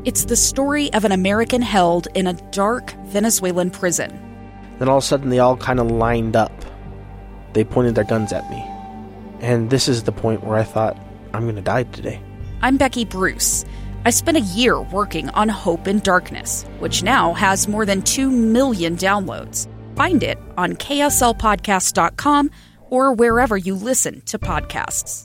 It's the story of an American held in a dark Venezuelan prison. Then all of a sudden they all kind of lined up. They pointed their guns at me. And this is the point where I thought, I'm going to die today. I'm Becky Bruce. I spent a year working on Hope in Darkness, which now has more than 2 million downloads. Find it on kslpodcast.com or wherever you listen to podcasts.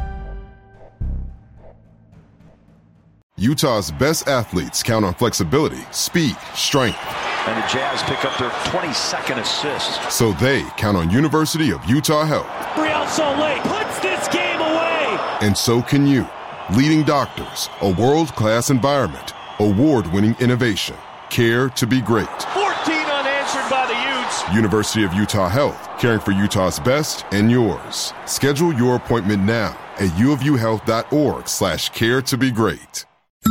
Utah's best athletes count on flexibility, speed, strength. And the Jazz pick up their 22nd assist. So they count on University of Utah Health. Real Salt Lake puts this game away. And so can you. Leading doctors, a world-class environment, award-winning innovation, care to be great. 14 unanswered by the Utes. University of Utah Health, caring for Utah's best and yours. Schedule your appointment now at uofuhealth.org/care to be great.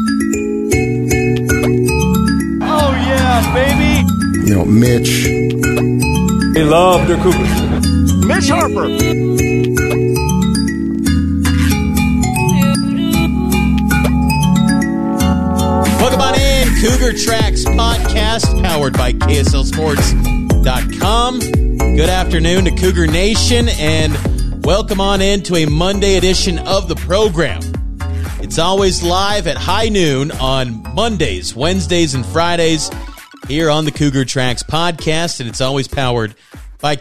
Oh, yeah, baby. You know, Mitch. They love their Cougars. Mitch Harper. Welcome on in. Cougar Tracks podcast powered by KSLSports.com. Good afternoon to Cougar Nation and welcome on in to a Monday edition of the program. It's always live at high noon on Mondays, Wednesdays, and Fridays here on the Cougar Tracks podcast, and it's always powered by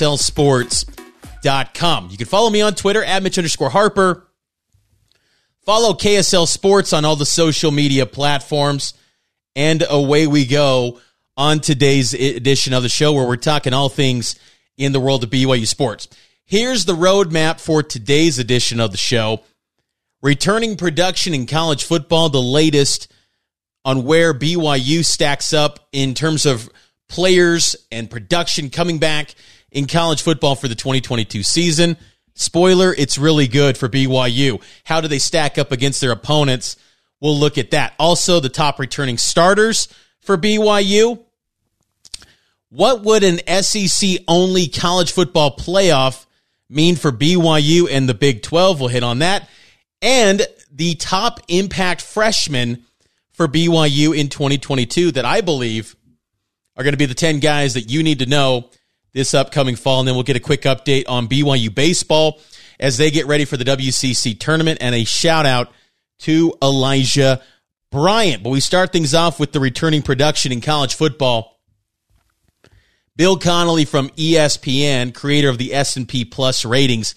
KSLSports.com. You can follow me on Twitter at Mitch_Harper. Follow KSL Sports on all the social media platforms, and away we go on today's edition of the show where we're talking all things in the world of BYU sports. Here's the roadmap for today's edition of the show. Returning production in college football, the latest on where BYU stacks up in terms of players and production coming back in college football for the 2022 season. Spoiler, it's really good for BYU. How do they stack up against their opponents? We'll look at that. Also, the top returning starters for BYU. What would an SEC-only college football playoff mean for BYU and the Big 12? We'll hit on that. And the top impact freshmen for BYU in 2022 that I believe are going to be the 10 guys that you need to know this upcoming fall. And then we'll get a quick update on BYU baseball as they get ready for the WCC tournament, and a shout out to Elijah Bryant. But we start things off with the returning production in college football. Bill Connolly from ESPN, creator of the S&P Plus ratings,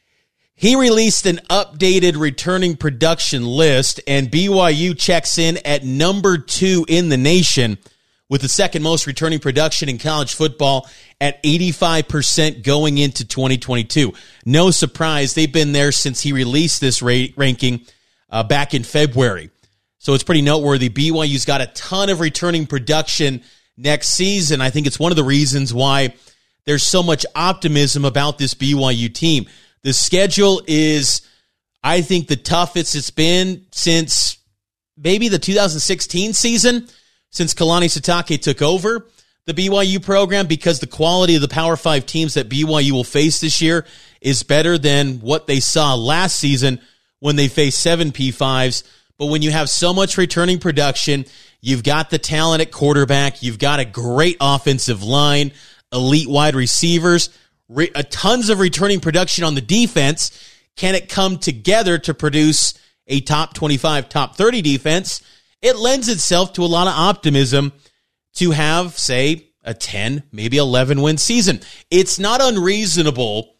he released an updated returning production list, and BYU checks in at number 2 in the nation with the second most returning production in college football at 85% going into 2022. No surprise, they've been there since he released this ranking back in February. So it's pretty noteworthy. BYU's got a ton of returning production next season. I think it's one of the reasons why there's so much optimism about this BYU team. The schedule is, I think, the toughest it's been since maybe the 2016 season, since Kalani Sitake took over the BYU program, because the quality of the Power 5 teams that BYU will face this year is better than what they saw last season when they faced 7 P5s. But when you have so much returning production, you've got the talent at quarterback, you've got a great offensive line, elite wide receivers, tons of returning production on the defense. Can it come together to produce a top 25, top 30 defense? It lends itself to a lot of optimism to have, say, a 10, maybe 11-win season. It's not unreasonable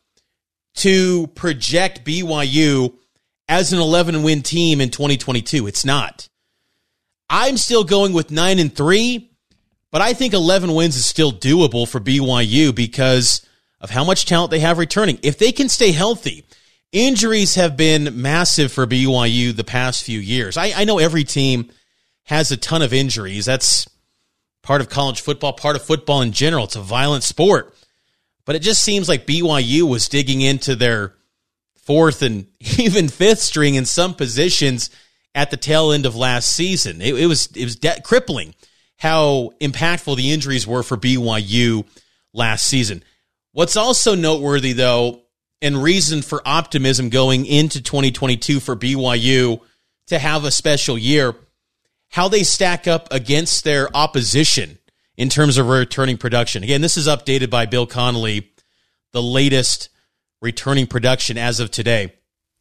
to project BYU as an 11-win team in 2022. It's not. I'm still going with 9-3, but I think 11 wins is still doable for BYU because of how much talent they have returning. If they can stay healthy, injuries have been massive for BYU the past few years. I know every team has a ton of injuries. That's part of college football, part of football in general. It's a violent sport. But it just seems like BYU was digging into their 4th and even 5th string in some positions at the tail end of last season. It was crippling how impactful the injuries were for BYU last season. What's also noteworthy, though, and reason for optimism going into 2022 for BYU to have a special year, how they stack up against their opposition in terms of returning production. Again, this is updated by Bill Connolly, the latest returning production as of today.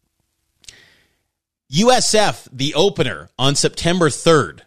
USF, the opener on September 3rd,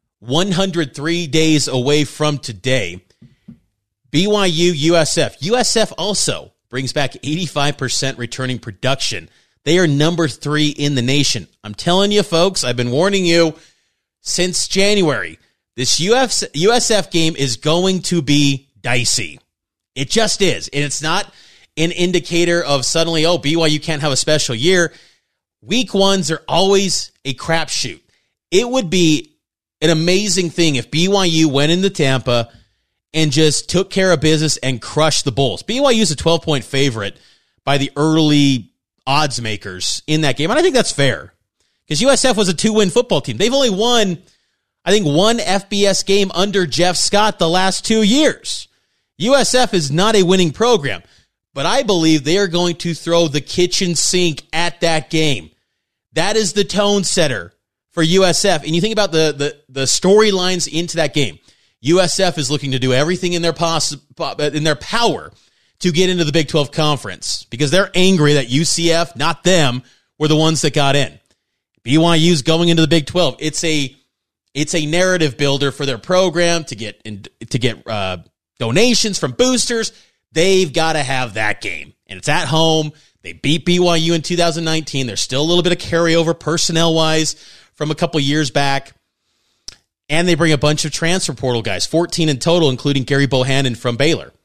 103 days away from today. BYU, USF. USF also brings back 85% returning production. They are number 3 in the nation. I'm telling you, folks, I've been warning you since January. This USF game is going to be dicey. It just is. And it's not an indicator of suddenly, BYU can't have a special year. Week ones are always a crapshoot. It would be an amazing thing if BYU went into Tampa and just took care of business and crushed the Bulls. BYU is a 12-point favorite by the early odds makers in that game. And I think that's fair because USF was a 2-win football team. They've only won, I think, one FBS game under Jeff Scott the last 2 years. USF is not a winning program, but I believe they are going to throw the kitchen sink at that game. That is the tone setter for USF. And you think about the storylines into that game. USF is looking to do everything in their power to get into the Big 12 Conference because they're angry that UCF, not them, were the ones that got in. BYU's going into the Big 12. It's a narrative builder for their program to get donations from boosters. They've got to have that game, and it's at home. They beat BYU in 2019. There's still a little bit of carryover personnel-wise from a couple years back. And they bring a bunch of transfer portal guys, 14 in total, including Gary Bohannon from Baylor.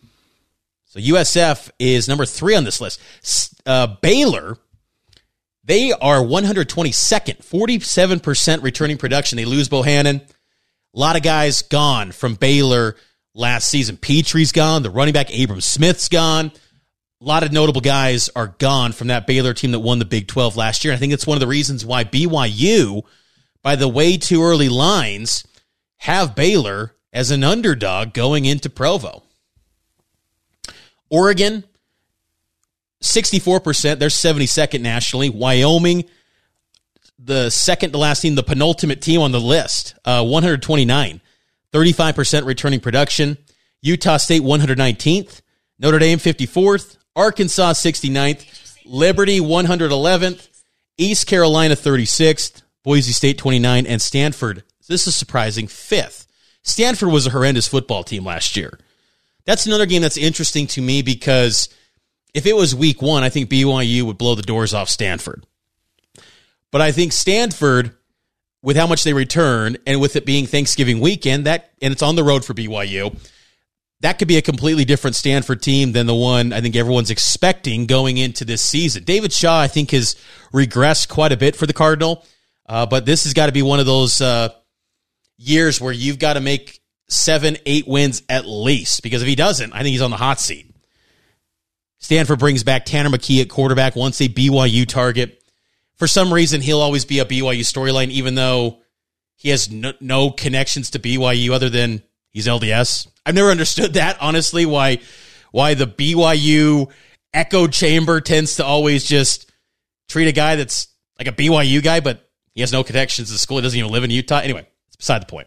So USF is number 3 on this list. Baylor, they are 122nd, 47% returning production. They lose Bohannon. A lot of guys gone from Baylor last season. Petrie's gone. The running back Abram Smith's gone. A lot of notable guys are gone from that Baylor team that won the Big 12 last year. And I think it's one of the reasons why BYU, by the way too early lines, have Baylor as an underdog going into Provo. Oregon, 64%. They're 72nd nationally. Wyoming, the second to last team, the penultimate team on the list, 129. 35% returning production. Utah State, 119th. Notre Dame, 54th. Arkansas, 69th. Liberty, 111th. East Carolina, 36th. Boise State, 29th. And Stanford, this is surprising, 5th. Stanford was a horrendous football team last year. That's another game that's interesting to me because if it was week 1, I think BYU would blow the doors off Stanford. But I think Stanford, with how much they return and with it being Thanksgiving weekend, and it's on the road for BYU, that could be a completely different Stanford team than the one I think everyone's expecting going into this season. David Shaw, I think, has regressed quite a bit for the Cardinal, but this has got to be one of those years where you've got to make 7-8 wins at least, because if he doesn't, I think he's on the hot seat. Stanford brings back Tanner McKee at quarterback, once a BYU target. For some reason, he'll always be a BYU storyline, even though he has no connections to BYU other than he's LDS. I've never understood that, honestly, why the BYU echo chamber tends to always just treat a guy that's like a BYU guy, but he has no connections to the school. He doesn't even live in Utah. Anyway, it's beside the point.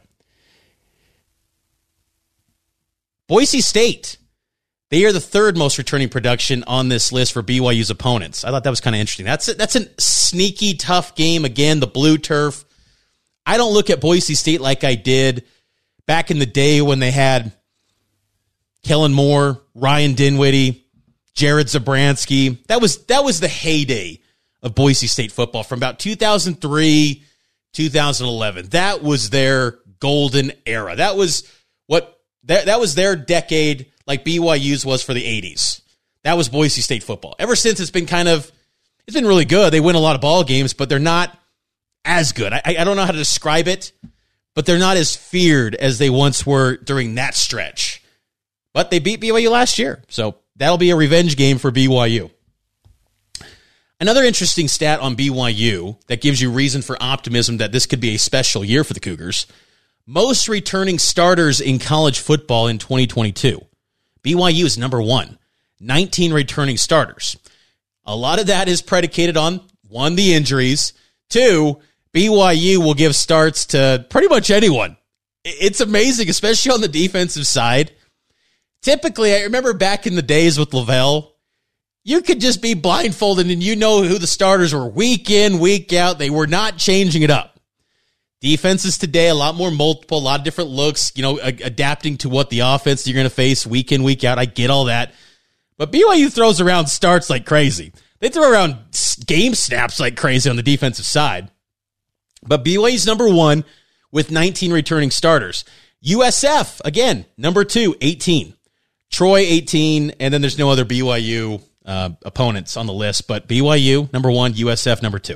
Boise State. They are the 3rd most returning production on this list for BYU's opponents. I thought that was kind of interesting. That's a sneaky, tough game. Again, the blue turf. I don't look at Boise State like I did back in the day when they had Kellen Moore, Ryan Dinwiddie, Jared Zabransky. That was the heyday of Boise State football from about 2003, 2011. That was their golden era. That was their decade, like BYU's was for the 80s. That was Boise State football. Ever since, it's been really good. They win a lot of ball games, but they're not as good. I don't know how to describe it, but they're not as feared as they once were during that stretch. But they beat BYU last year, so that'll be a revenge game for BYU. Another interesting stat on BYU that gives you reason for optimism that this could be a special year for the Cougars: most returning starters in college football in 2022. BYU is number 1, 19 returning starters. A lot of that is predicated on, 1, the injuries, 2, BYU will give starts to pretty much anyone. It's amazing, especially on the defensive side. Typically, I remember back in the days with Lavelle, you could just be blindfolded and you know who the starters were week in, week out. They were not changing it up. Defenses today, a lot more multiple, a lot of different looks, adapting to what the offense you're going to face week in, week out. I get all that. But BYU throws around starts like crazy. They throw around game snaps like crazy on the defensive side. But BYU's number 1 with 19 returning starters. USF, again, number 2, 18. Troy, 18, and then there's no other BYU opponents on the list, but BYU, number 1, USF, number 2.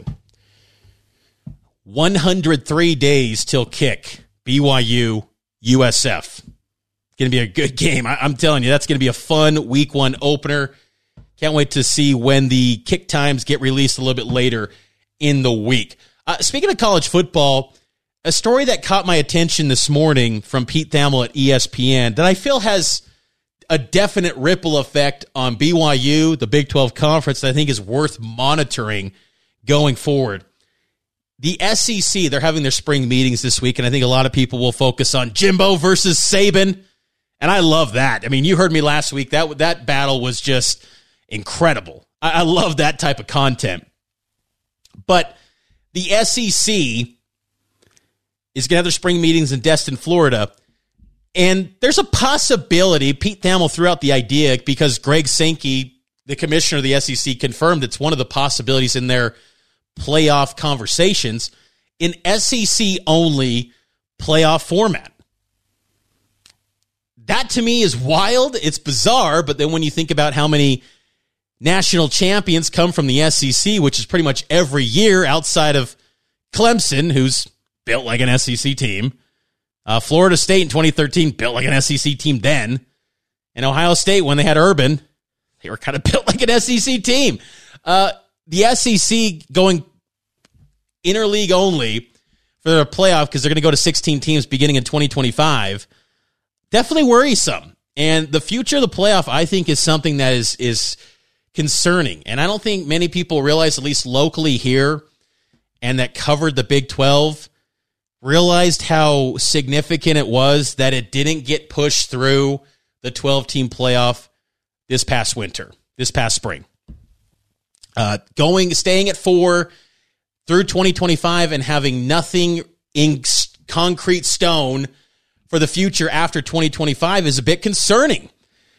103 days till kick, BYU, USF. Going to be a good game. I'm telling you, that's going to be a fun week 1 opener. Can't wait to see when the kick times get released a little bit later in the week. Speaking of college football, a story that caught my attention this morning from Pete Thamel at ESPN that I feel has a definite ripple effect on BYU, the Big 12 Conference, that I think is worth monitoring going forward. The SEC, they're having their spring meetings this week, and I think a lot of people will focus on Jimbo versus Saban, and I love that. I mean, you heard me last week. That battle was just incredible. I love that type of content. But the SEC is going to have their spring meetings in Destin, Florida, and there's a possibility, Pete Thamel threw out the idea because Greg Sankey, the commissioner of the SEC, confirmed it's one of the possibilities in their playoff conversations, in SEC-only playoff format. That, to me, is wild. It's bizarre, but then when you think about how many national champions come from the SEC, which is pretty much every year outside of Clemson, who's built like an SEC team, Florida State in 2013 built like an SEC team then, and Ohio State, when they had Urban, they were kind of built like an SEC team. The SEC going interleague only for their playoff because they're going to go to 16 teams beginning in 2025. Definitely worrisome. And the future of the playoff, I think, is something that is concerning. And I don't think many people realize, at least locally here, and that covered the Big 12, realized how significant it was that it didn't get pushed through the 12-team playoff this past spring. Staying at 4 through 2025 and having nothing in concrete stone for the future after 2025 is a bit concerning.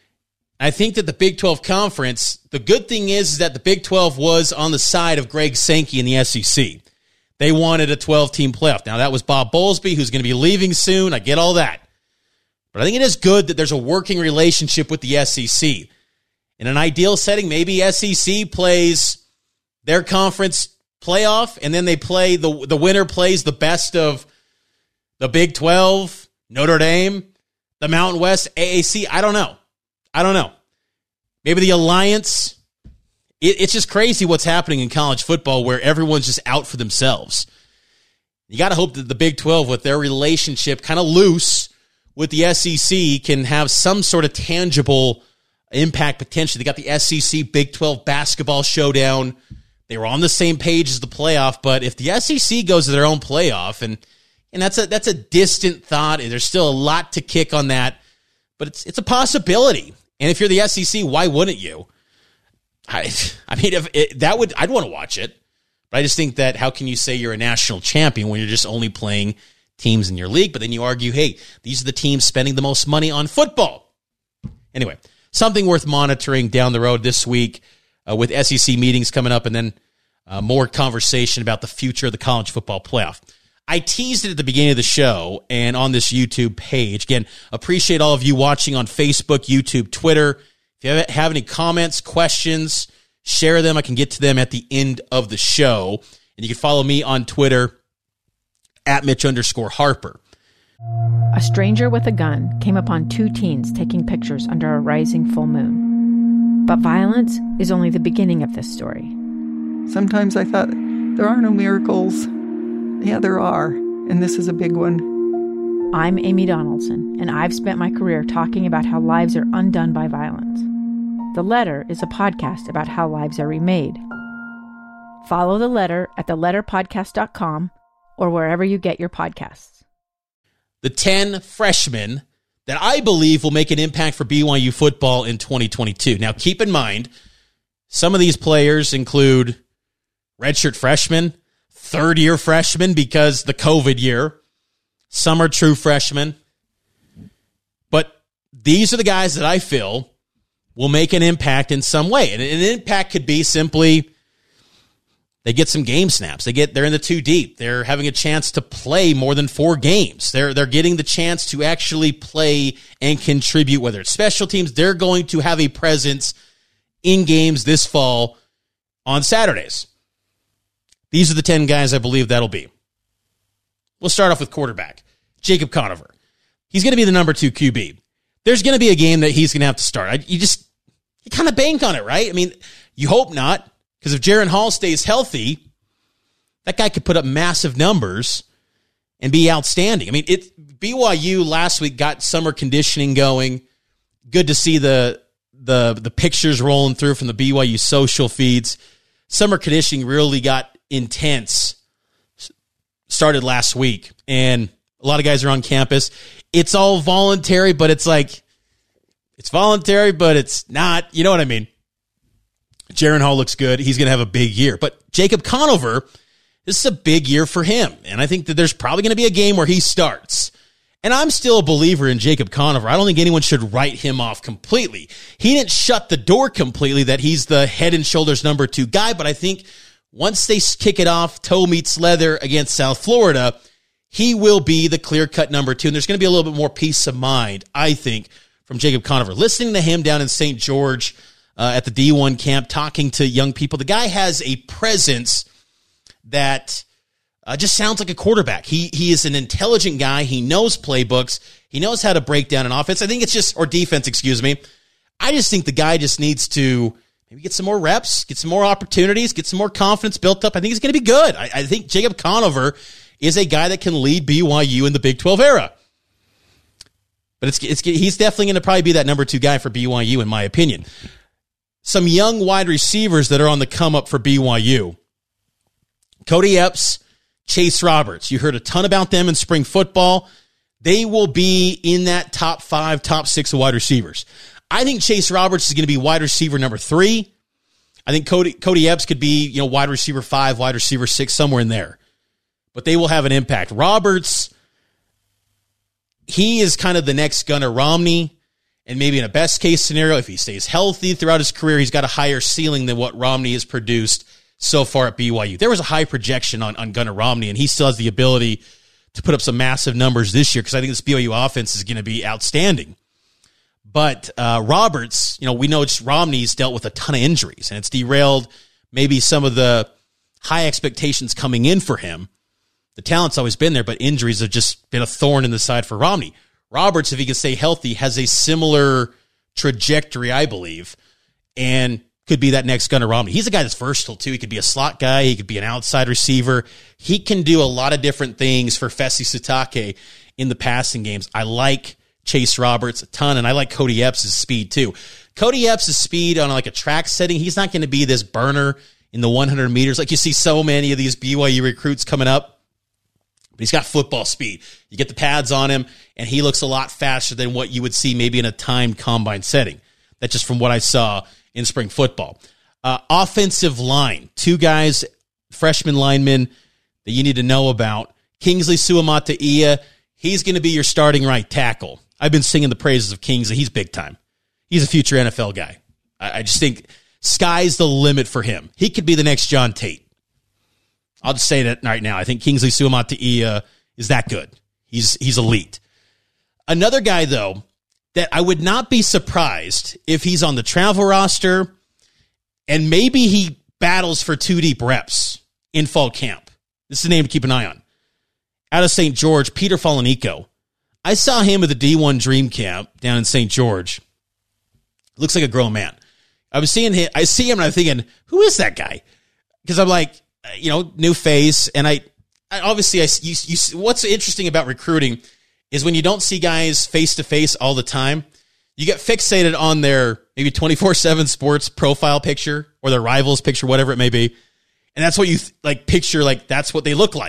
I think that the Big 12 Conference, the good thing is that the Big 12 was on the side of Greg Sankey in the SEC. They wanted a 12-team playoff. Now, that was Bob Bowlesby, who's going to be leaving soon. I get all that. But I think it is good that there's a working relationship with the SEC. In an ideal setting, maybe SEC plays their conference playoff, and then they play the winner plays the best of the Big 12, Notre Dame, the Mountain West, AAC. I don't know. Maybe the Alliance. It's just crazy what's happening in college football where everyone's just out for themselves. You got to hope that the Big 12, with their relationship kind of loose with the SEC, can have some sort of tangible impact potentially. They got the SEC Big 12 basketball showdown. They were on the same page as the playoff, but if the SEC goes to their own playoff, and that's a distant thought, and there's still a lot to kick on that, but it's a possibility. And if you're the SEC, why wouldn't you? I mean, I'd want to watch it, but I just think that how can you say you're a national champion when you're just only playing teams in your league? But then you argue, hey, these are the teams spending the most money on football. Anyway, something worth monitoring down the road this week with SEC meetings coming up, and then more conversation about the future of the college football playoff. I teased it at the beginning of the show and on this YouTube page. Again, appreciate all of you watching on Facebook, YouTube, Twitter. If you have any comments, questions, share them. I can get to them at the end of the show. And you can follow me on Twitter at Mitch_Harper. A stranger with a gun came upon 2 teens taking pictures under a rising full moon. But violence is only the beginning of this story. Sometimes I thought, there are no miracles. Yeah, there are. And this is a big one. I'm Amy Donaldson, and I've spent my career talking about how lives are undone by violence. The Letter is a podcast about how lives are remade. Follow The Letter at theletterpodcast.com or wherever you get your podcasts. The 10 freshmen that I believe will make an impact for BYU football in 2022. Now, keep in mind, some of these players include redshirt freshmen, third-year freshmen because the COVID year. Some are true freshmen. But these are the guys that I feel will make an impact in some way. And an impact could be simply they get some game snaps. They're in the 2 deep. They're having a chance to play more than 4 games. They're getting the chance to actually play and contribute, whether it's special teams. They're going to have a presence in games this fall on Saturdays. These are the 10 guys I believe that'll be. We'll start off with quarterback, Jacob Conover. He's going to be the number 2 QB. There's going to be a game that he's going to have to start. You kind of bank on it, right? I mean, you hope not, because if Jaren Hall stays healthy, that guy could put up massive numbers and be outstanding. I mean, BYU last week got summer conditioning going. Good to see the pictures rolling through from the BYU social feeds. Summer conditioning really got intense. Started last week, and a lot of guys are on campus. It's all voluntary, but it's voluntary, but it's not. You know what I mean? Jaren Hall looks good. He's going to have a big year. But Jacob Conover, this is a big year for him, and I think that there's probably going to be a game where he starts. And I'm still a believer in Jacob Conover. I don't think anyone should write him off completely. He didn't shut the door completely that he's the head and shoulders number 2 guy, but I think once they kick it off, toe meets leather against South Florida, he will be the clear-cut number 2. And there's going to be a little bit more peace of mind, I think, from Jacob Conover. Listening to him down in St. George at the D1 camp, talking to young people, the guy has a presence that just sounds like a quarterback. He is an intelligent guy. He knows playbooks. He knows how to break down an offense. Or defense, excuse me. I just think the guy just needs to maybe get some more reps, get some more opportunities, get some more confidence built up. I think he's going to be good. I think Jacob Conover is a guy that can lead BYU in the Big 12 era. But he's definitely going to probably be that number 2 guy for BYU, in my opinion. Some young wide receivers that are on the come up for BYU. Cody Epps, Chase Roberts. You heard a ton about them in spring football. They will be in that top 5, top 6 of wide receivers. I think Chase Roberts is going to be wide receiver number 3. I think Cody Epps could be, wide receiver 5, wide receiver 6, somewhere in there. But they will have an impact. Roberts, he is kind of the next Gunnar Romney. And maybe in a best case scenario, if he stays healthy throughout his career, he's got a higher ceiling than what Romney has produced so far at BYU. There was a high projection on Gunnar Romney, and he still has the ability to put up some massive numbers this year because I think this BYU offense is going to be outstanding. But Roberts, we know Romney's dealt with a ton of injuries, and it's derailed maybe some of the high expectations coming in for him. The talent's always been there, but injuries have just been a thorn in the side for Romney. Roberts, if he can stay healthy, has a similar trajectory, I believe, and could be that next Gunnar Romney. He's a guy that's versatile, too. He could be a slot guy. He could be an outside receiver. He can do a lot of different things for Fesi Sitake in the passing games. I like Chase Roberts a ton, and I like Cody Epps' speed, too. Cody Epps' speed on like a track setting, he's not going to be this burner in the 100 meters like you see so many of these BYU recruits coming up. But he's got football speed. You get the pads on him, and he looks a lot faster than what you would see maybe in a timed combine setting. That's just from what I saw in spring football. Offensive line, 2 guys, freshman linemen that you need to know about. Kingsley Suamataia, he's going to be your starting right tackle. I've been singing the praises of Kingsley. He's big time. He's a future NFL guy. I just think sky's the limit for him. He could be the next John Tate. I'll just say that right now. I think Kingsley Suamataia is that good. He's elite. Another guy, though, that I would not be surprised if he's on the travel roster and maybe he battles for 2 deep reps in fall camp. This is a name to keep an eye on. Out of St. George, Peter Falanico. I saw him at the D1 Dream Camp down in St. George. Looks like a grown man. I see him and I'm thinking, who is that guy? Because I'm like, new face. And I obviously, what's interesting about recruiting is when you don't see guys face to face all the time, you get fixated on their maybe 24/7 sports profile picture or their rivals picture, whatever it may be. And that's what you picture, like that's what they look like.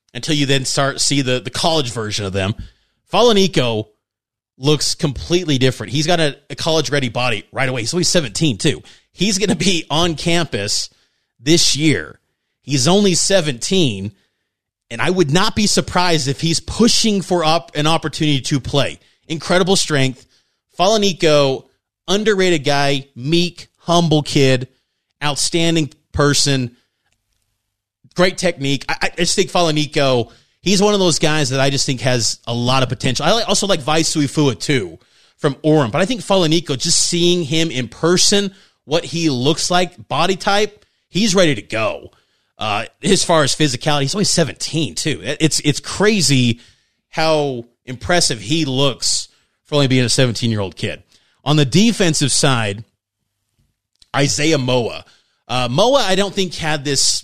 until you then see the college version of them. Falanico looks completely different. He's got a college-ready body right away. He's only 17, too. He's going to be on campus this year. He's only 17, and I would not be surprised if he's pushing for an opportunity to play. Incredible strength. Falanico, underrated guy, meek, humble kid, outstanding person, great technique. I just think Falanico, he's one of those guys that I just think has a lot of potential. I also like Vai Suifua, too, from Orem. But I think Falanico, just seeing him in person, what he looks like, body type, he's ready to go. As far as physicality, he's only 17, too. It's crazy how impressive he looks for only being a 17-year-old kid. On the defensive side, Isaiah Moa. Moa, I don't think, had this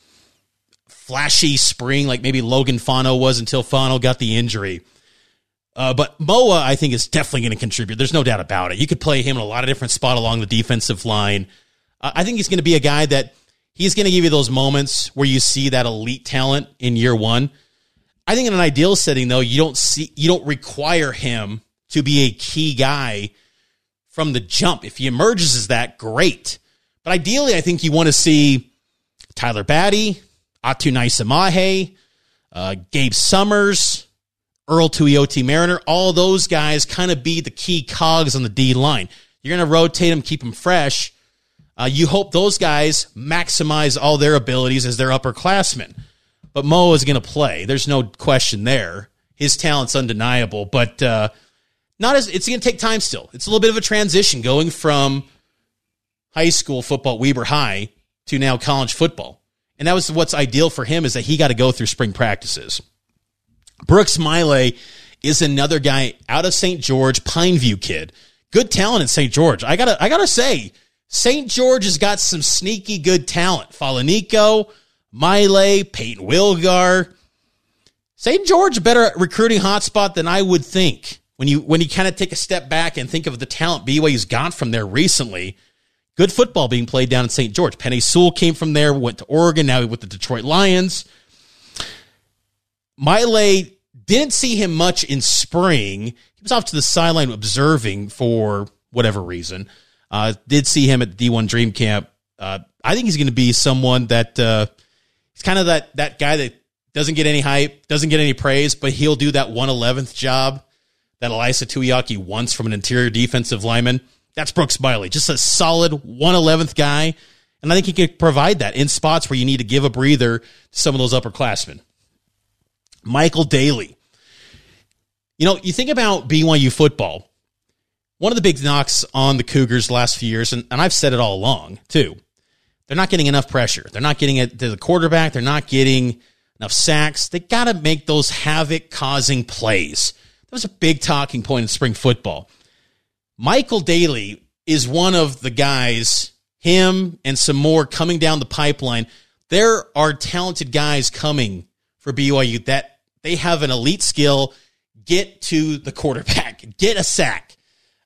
flashy spring like maybe Logan Fano was until Fano got the injury. But Moa, I think, is definitely going to contribute. There's no doubt about it. You could play him in a lot of different spots along the defensive line. I think he's going to be a guy that he's going to give you those moments where you see that elite talent in year one. I think in an ideal setting, though, you don't require him to be a key guy from the jump. If he emerges as that, great. But ideally, I think you want to see Tyler Batty, Atunai Samahe, Gabe Summers, Earl Tuioti Mariner, all those guys kind of be the key cogs on the D line. You're going to rotate them, keep them fresh. You hope those guys maximize all their abilities as their upperclassmen. But Mo is going to play. There's no question there. His talent's undeniable, but it's going to take time still. It's a little bit of a transition going from high school football at Weber High to now college football. And that was what's ideal for him, is that he got to go through spring practices. Brooks Miley is another guy out of St. George, Pineview kid. Good talent in St. George. I gotta say, St. George has got some sneaky good talent. Falanico, Miley, Peyton Wilgar. St. George, a better recruiting hotspot than I would think. When you kind of take a step back and think of the talent BYU's got from there recently, good football being played down in St. George. Penei Sewell came from there, went to Oregon, now with the Detroit Lions. Miley, didn't see him much in spring. He was off to the sideline observing for whatever reason. Did see him at the D1 Dream Camp. I think he's going to be someone that he's kind of that guy that doesn't get any hype, doesn't get any praise, but he'll do that 1/11th job that Elisa Tuiaki wants from an interior defensive lineman. That's Brooks Miley, just a solid 1/11th guy. And I think he could provide that in spots where you need to give a breather to some of those upperclassmen. Michael Daly. You think about BYU football. One of the big knocks on the Cougars the last few years, and I've said it all along, too, they're not getting enough pressure. They're not getting it to the quarterback. They're not getting enough sacks. They got to make those havoc-causing plays. That was a big talking point in spring football. Michael Daly is one of the guys, him and some more coming down the pipeline. There are talented guys coming for BYU that they have an elite skill, get to the quarterback, get a sack.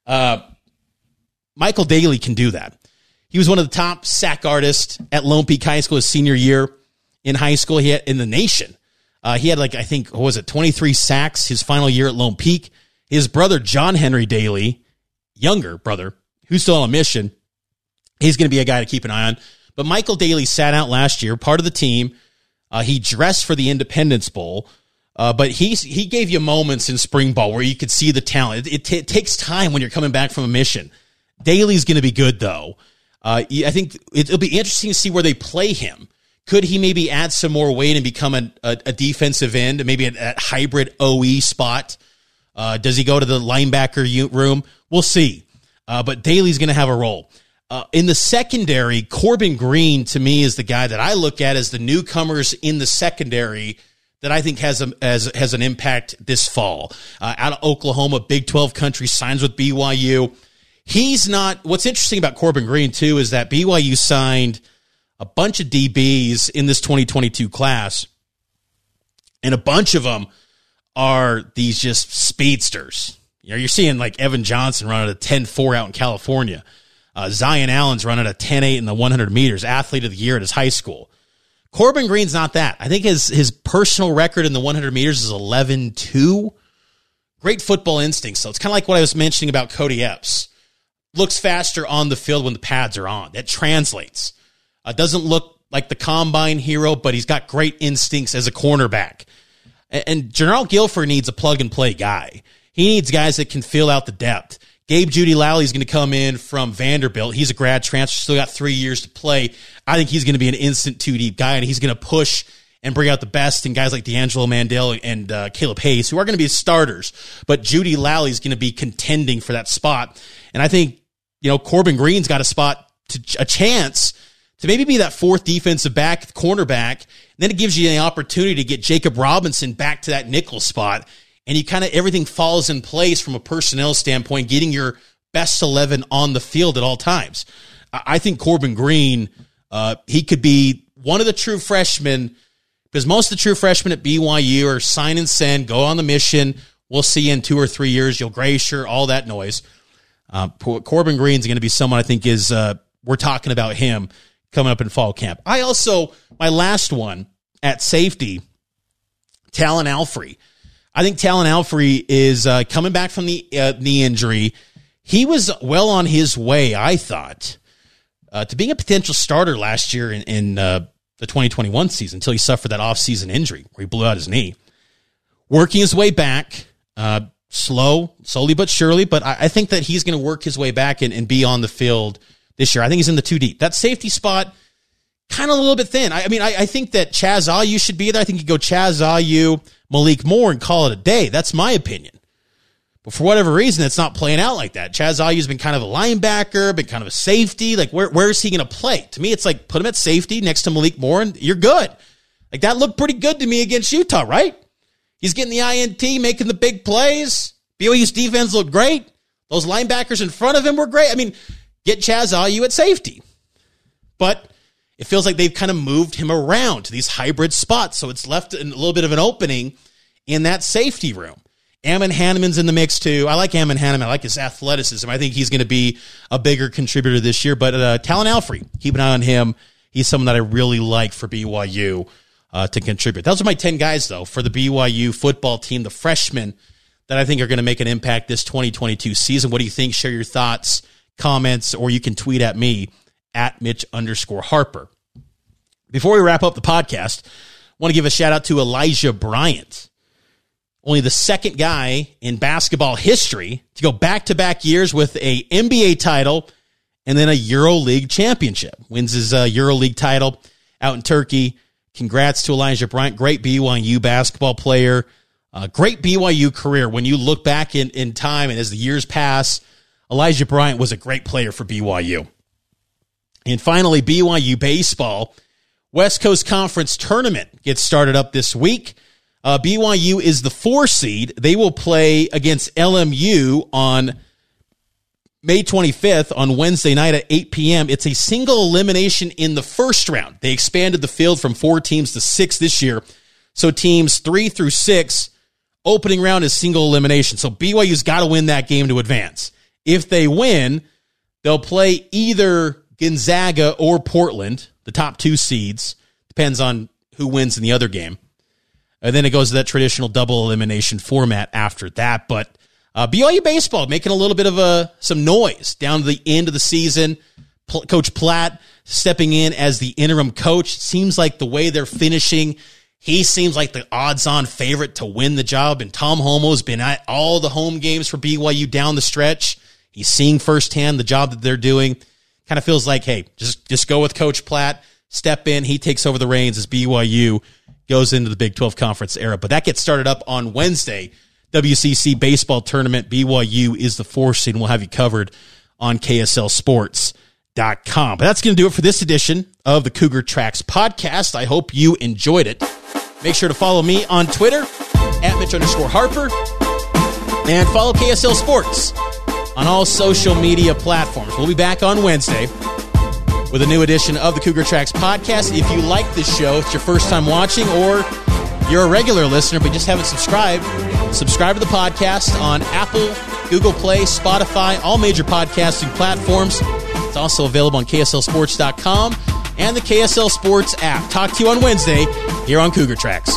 Michael Daly can do that. He was one of the top sack artists at Lone Peak High School his senior year in high school. He had in the nation. He had 23 sacks his final year at Lone Peak. His brother, John Henry Daly, younger brother, who's still on a mission, he's going to be a guy to keep an eye on. But Michael Daly sat out last year, part of the team. He dressed for the Independence Bowl. But he gave you moments in spring ball where you could see the talent. It takes time when you're coming back from a mission. Daly's going to be good, though. I think it'll be interesting to see where they play him. Could he maybe add some more weight and become a defensive end, maybe a hybrid OE spot? Does he go to the linebacker room? We'll see. But Daly's going to have a role. In the secondary, Corbin Green, to me, is the guy that I look at as the newcomers in the secondary that I think has an impact this fall. Out of Oklahoma, Big 12 country, signs with BYU. He's not – what's interesting about Corbin Green, too, is that BYU signed a bunch of DBs in this 2022 class, and a bunch of them are these just speedsters. You're seeing like Evan Johnson run at a 10.4 out in California. Zion Allen's running a 10.8 in the 100 meters, athlete of the year at his high school. Corbin Green's not that. I think his personal record in the 100 meters is 11-2. Great football instincts. So it's kind of like what I was mentioning about Cody Epps. Looks faster on the field when the pads are on. That translates. Doesn't look like the combine hero, but he's got great instincts as a cornerback. And General Guilford needs a plug-and-play guy. He needs guys that can fill out the depth. Gabe Judy-Lally is going to come in from Vanderbilt. He's a grad transfer, still got 3 years to play. I think he's going to be an instant two-deep guy, and he's going to push and bring out the best in guys like D'Angelo Mandel and Caleb Hayes, who are going to be starters. But Judy-Lally is going to be contending for that spot. And I think, Corbin Green's got a chance to maybe be that fourth defensive back, cornerback. And then it gives you the opportunity to get Jacob Robinson back to that nickel spot. And you everything falls in place from a personnel standpoint, getting your best 11 on the field at all times. I think Corbin Green, he could be one of the true freshmen, because most of the true freshmen at BYU are sign and send, go on the mission. We'll see you in 2 or 3 years. You'll Gracier, all that noise. Corbin Green's going to be someone I think is, we're talking about him coming up in fall camp. My last one at safety, Talon Alfrey. I think Talon Alfrey is coming back from the knee injury. He was well on his way, I thought, to being a potential starter last year in the 2021 season until he suffered that offseason injury where he blew out his knee. Working his way back, slowly but surely, but I think that he's going to work his way back and be on the field this year. I think he's in the 2 deep. That safety spot, kind of a little bit thin. I think that Chaz Ayu should be there. I think you go Chaz Ayu, Malik Moore, and call it a day. That's my opinion. But for whatever reason, it's not playing out like that. Chaz Ayu's been kind of a linebacker, been kind of a safety. Like, where is he going to play? To me, it's like, put him at safety next to Malik Moore, and you're good. Like, that looked pretty good to me against Utah, right? He's getting the INT, making the big plays. BYU's defense looked great. Those linebackers in front of him were great. Get Chaz Ayu at safety. But it feels like they've kind of moved him around to these hybrid spots, so it's left a little bit of an opening in that safety room. Ammon Hanneman's in the mix, too. I like Ammon Hanneman. I like his athleticism. I think he's going to be a bigger contributor this year. But Talon Alfrey, keep an eye on him. He's someone that I really like for BYU to contribute. Those are my 10 guys, though, for the BYU football team, the freshmen that I think are going to make an impact this 2022 season. What do you think? Share your thoughts, comments, or you can tweet at me at Mitch_Harper. Before we wrap up the podcast, I want to give a shout out to Elijah Bryant. Only the second guy in basketball history to go back-to-back years with a NBA title and then a EuroLeague championship. Wins his EuroLeague title out in Turkey. Congrats to Elijah Bryant. Great BYU basketball player. Great BYU career. When you look back in time and as the years pass, Elijah Bryant was a great player for BYU. And finally, BYU baseball. West Coast Conference Tournament gets started up this week. BYU is the 4 seed. They will play against LMU on May 25th on Wednesday night at 8 p.m. It's a single elimination in the first round. They expanded the field from 4 teams to 6 this year. So teams 3 through 6, opening round is single elimination. So BYU's got to win that game to advance. If they win, they'll play either Gonzaga or Portland, the top 2 seeds. Depends on who wins in the other game. And then it goes to that traditional double elimination format after that. But BYU baseball making a little bit of some noise down to the end of the season. Coach Platt stepping in as the interim coach. Seems like the way they're finishing, he seems like the odds-on favorite to win the job. And Tom Homo's been at all the home games for BYU down the stretch. He's seeing firsthand the job that they're doing. Kind of feels like, hey, just go with Coach Platt. Step in. He takes over the reins as BYU goes into the Big 12 Conference era. But that gets started up on Wednesday. WCC Baseball Tournament. BYU is the 4th seed, and we'll have you covered on KSLSports.com. But that's going to do it for this edition of the Cougar Tracks podcast. I hope you enjoyed it. Make sure to follow me on Twitter at Mitch_Harper and follow KSL Sports on all social media platforms. We'll be back on Wednesday with a new edition of the Cougar Tracks podcast. If you like this show, it's your first time watching, or you're a regular listener but just haven't subscribed, subscribe to the podcast on Apple, Google Play, Spotify, all major podcasting platforms. It's also available on KSLSports.com and the KSL Sports app. Talk to you on Wednesday here on Cougar Tracks.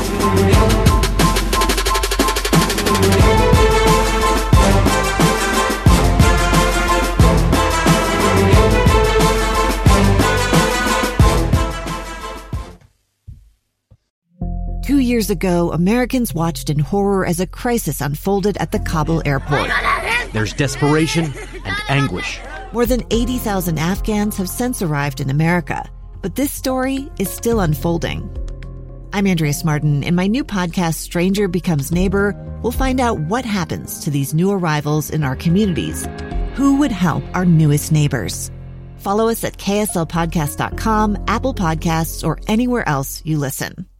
2 years ago, Americans watched in horror as a crisis unfolded at the Kabul airport. There's desperation and anguish. More than 80,000 Afghans have since arrived in America, but this story is still unfolding. I'm Andrea Smartin. In my new podcast, Stranger Becomes Neighbor, we'll find out what happens to these new arrivals in our communities. Who would help our newest neighbors? Follow us at kslpodcast.com, Apple Podcasts, or anywhere else you listen.